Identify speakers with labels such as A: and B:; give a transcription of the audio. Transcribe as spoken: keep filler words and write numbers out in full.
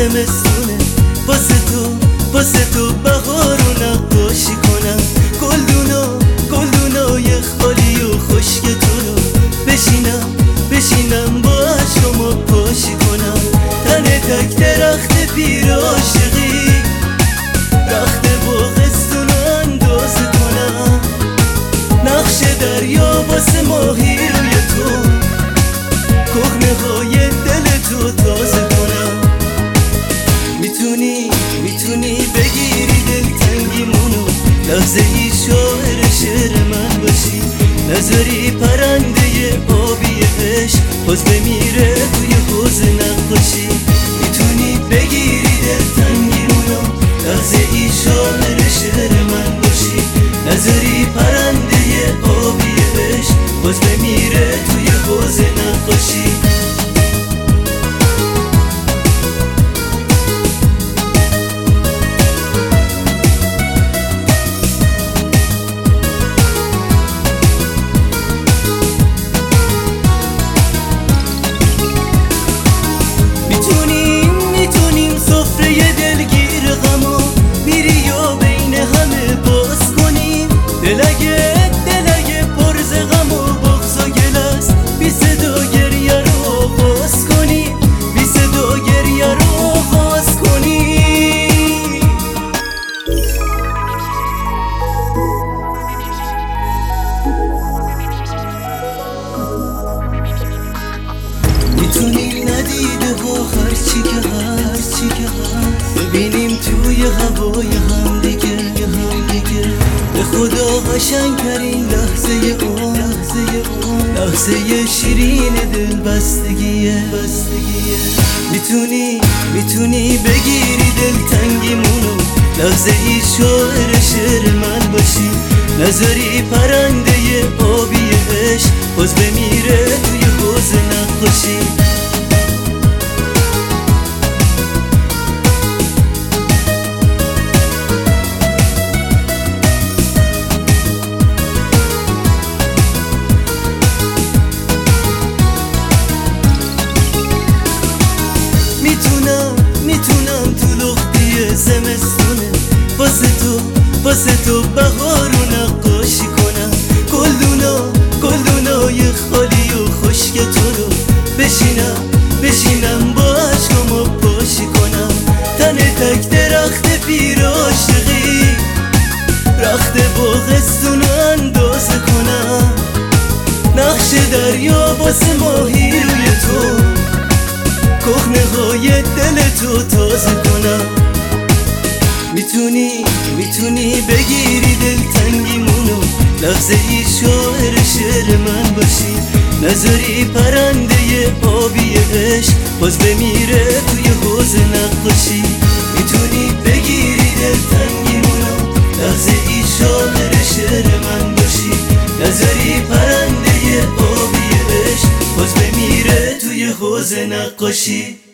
A: زمستونه، واسه تو واسه تو بهارو نقاشی کنم. گلدونا گلدونای خالی و خشک تو رو بشینم بشینم با عشقامو پاشی کنم. تن تک درخت پیر عاشقی، رخت باغستون اندازه کنم. نقش دریا واسه ماهی روی تو، کهنه های دل تو تازه کنم. میتونی میتونی بگیری دلتنگیمونو، لحظه ای شاعر شعر من باشی. نذاری پرنده آبی عشق باز بمیره توی حوض نقاشی. میتونی بگیری دلتنگیمونو، لحظه ای شاعر شعر من باشی. نذاری پرنده آبی عشق باز بمیره توی حوض نقاشی. میتونی ندیده ها هرچی که هرچی که هست ببینیم توی هوای هم دیگه هم دیگه. به خدا قشنگترین لحظه اون لحظه اون لحظه شیرین دل بستگیه بستگیه. میتونی میتونی بگیری دلتنگیمونو، لحظه ای شاعر شعر من باشی. نذاری پرنده آبی عشق باز بمیره توی حوض نقاشی. میتونم میتونم تو لختی زمستونه، واسه تو واسه تو بهارو نقاشی کنم. گلدونا گلدونای خالی و خشک تو رو بشینم بشینم با عشقامو پاشی کنم. تن تک درخت پیر عاشقی، رخت باغستون اندازه کنم. نقش دریا واسه ماهی روی تو، کهنه های دل تو تازه کنم. میتونی میتونی بگیری دلتنگیمونو، لحظه ای شاعر شعر من باشی. نذاری پرنده آبی عشق باز بمیره توی حوض نقاشی. میتونی بگیری دلتنگیمونو، لحظه ای شاعر شعر من باشی. نذاری پرنده آبی عشق باز بمیره توی حوض نقاشی.